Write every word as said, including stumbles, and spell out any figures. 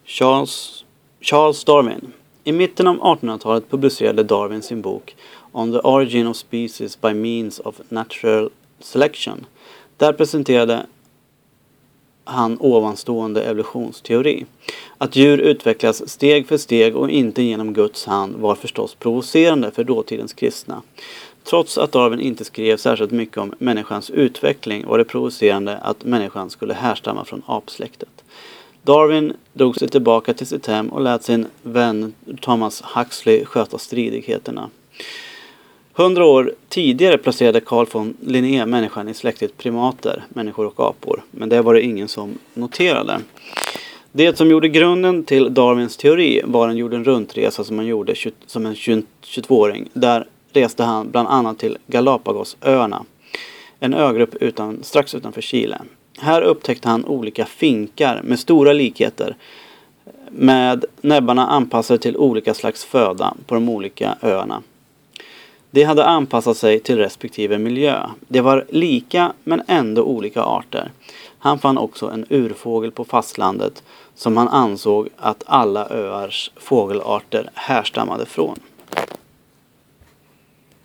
Charles, Charles Darwin. I mitten av artonhundratalet publicerade Darwin sin bok On the Origin of Species by Means of Natural Selection. Där presenterade han ovanstående evolutionsteori. Att djur utvecklas steg för steg och inte genom Guds hand var förstås provocerande för dåtidens kristna. Trots att Darwin inte skrev särskilt mycket om människans utveckling var det provocerande att människan skulle härstamma från apsläktet. Darwin drog sig tillbaka till sitt hem och lät sin vän Thomas Huxley sköta stridigheterna. Hundra år tidigare placerade Carl von Linné människan i släktet primater, människor och apor, men det var det ingen som noterade. Det som gjorde grunden till Darwins teori var en jorden runtresa som han gjorde som en tjugotvååring. Där reste han bland annat till Galapagosöarna, en ögrupp utan, strax utanför Chile. Här upptäckte han olika finkar med stora likheter, med näbbarna anpassade till olika slags föda på de olika öarna. De hade anpassat sig till respektive miljö. Det var lika men ändå olika arter. Han fann också en urfågel på fastlandet som han ansåg att alla öars fågelarter härstammade från.